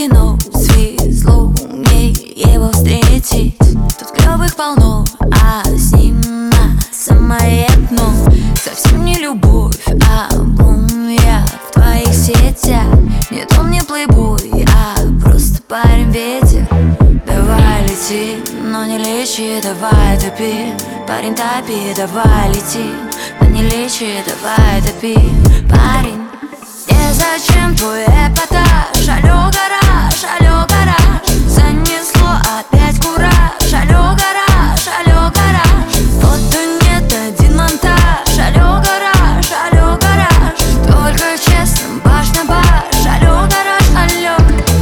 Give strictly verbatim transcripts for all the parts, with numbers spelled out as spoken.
суждено свезло мне его встретить. Тут клёвых полно, а с ним на самое дно. Совсем не любовь, а бум. Я в твоих сетях. Нет, он не плейбой, а просто парень ветер. Давай лети, но не лечи, давай топи. Парень топи, давай лети, но не лечи, давай топи. Парень, незачем твой эпатаж. Алло, гараж, алло, гараж. Занесло опять кураж. Алло, гараж, алло, гараж. Фото нет, один монтаж. Алло, гараж, алло, гараж. Только честно, баш на баш. Алло, гараж, алло.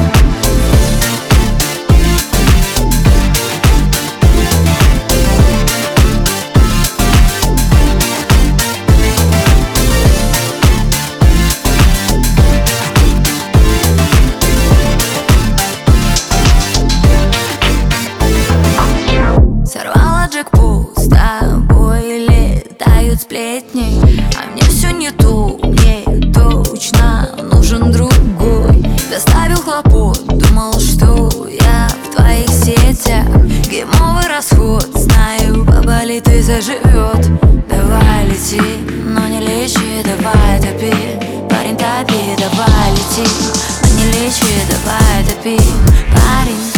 Сорвала джекпот, с тобой летают сплетни. А мне все не то, мне точно нужен другой. Доставил хлопот, думал, что я в твоих сетях. Геймовый расход, знаю, поболит и заживет. Давай лети, но не лечи, давай топи. Парень топи, давай лети, но не лечи, давай топи. Парень,